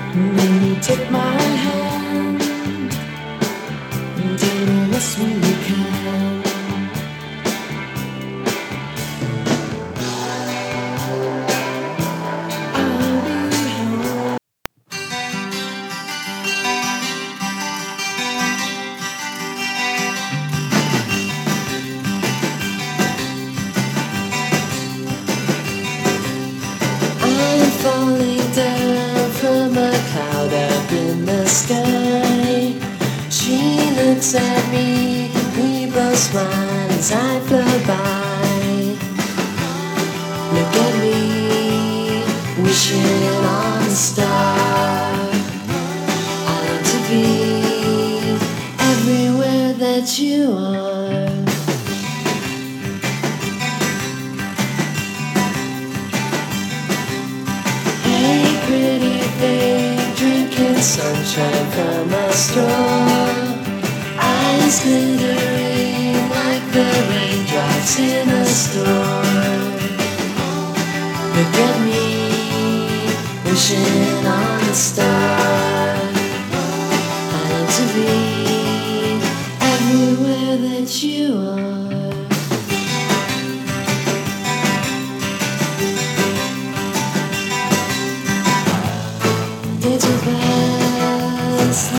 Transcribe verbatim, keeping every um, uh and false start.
When you take my hand, do the best when you can. I'll be home. I'm falling down from a cloud up in the sky. She looks at me, we both smile as I fly by. Look at me, wishing on a star. I want to be everywhere that you are. Hey, pretty thing, drinking sunshine from a straw. Eyes glittering like the raindrops in a storm. Look at me, wishing on a star. I want to be everywhere that you are. It's a bad